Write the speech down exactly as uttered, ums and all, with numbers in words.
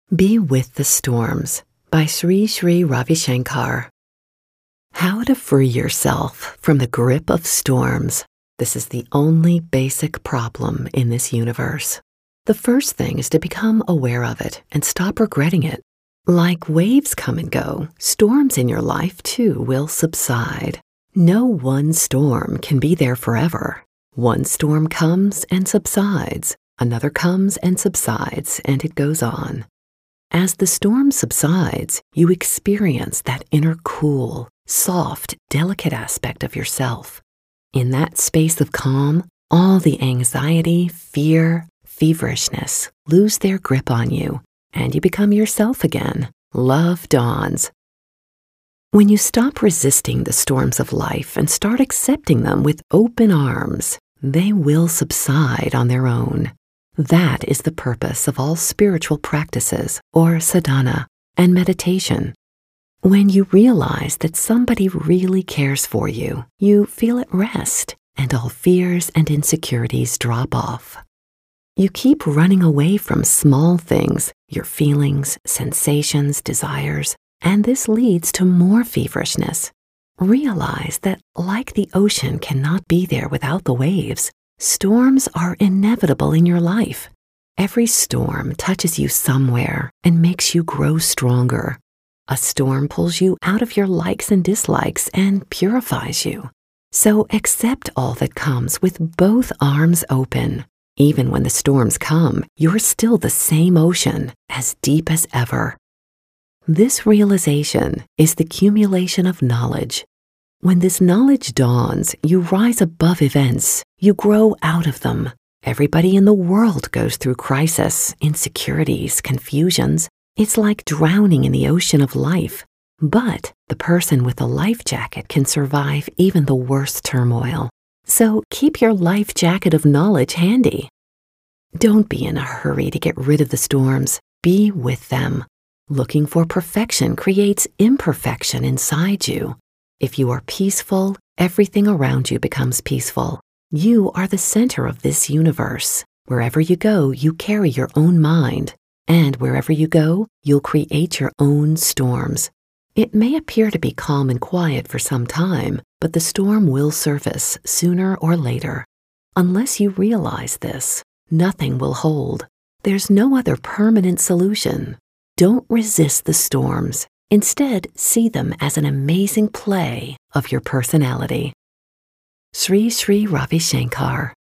Be with the Storms by Sri Sri Ravi Shankar. How to free yourself from the grip of storms. This is the only basic problem in this universe. The first thing is to become aware of it and stop regretting it. Like waves come and go, storms in your life too will subside. No one storm can be there forever. One storm comes and subsides, another comes and subsides, and it goes on. As the storm subsides, you experience that inner cool, soft, delicate aspect of yourself. In that space of calm, all the anxiety, fear, feverishness lose their grip on you, and you become yourself again. Love dawns. When you stop resisting the storms of life and start accepting them with open arms, they will subside on their own. That is the purpose of all spiritual practices, or sadhana, and meditation. When you realize that somebody really cares for you, you feel at rest, and all fears and insecurities drop off. You keep running away from small things, your feelings, sensations, desires, and this leads to more feverishness. Realize that, like the ocean cannot be there without the waves, storms are inevitable in your life. Every storm touches you somewhere and makes you grow stronger. A storm pulls you out of your likes and dislikes and purifies you. So accept all that comes with both arms open. Even when the storms come, you're still the same ocean, as deep as ever. This realization is the accumulation of knowledge. When this knowledge dawns, you rise above events. You grow out of them. Everybody in the world goes through crisis, insecurities, confusions. It's like drowning in the ocean of life. But the person with the life jacket can survive even the worst turmoil. So keep your life jacket of knowledge handy. Don't be in a hurry to get rid of the storms. Be with them. Looking for perfection creates imperfection inside you. If you are peaceful, everything around you becomes peaceful. You are the center of this universe. Wherever you go, you carry your own mind. And wherever you go, you'll create your own storms. It may appear to be calm and quiet for some time, but the storm will surface sooner or later. Unless you realize this, nothing will hold. There's no other permanent solution. Don't resist the storms. Instead, see them as an amazing play of your personality. Sri Sri Ravi Shankar.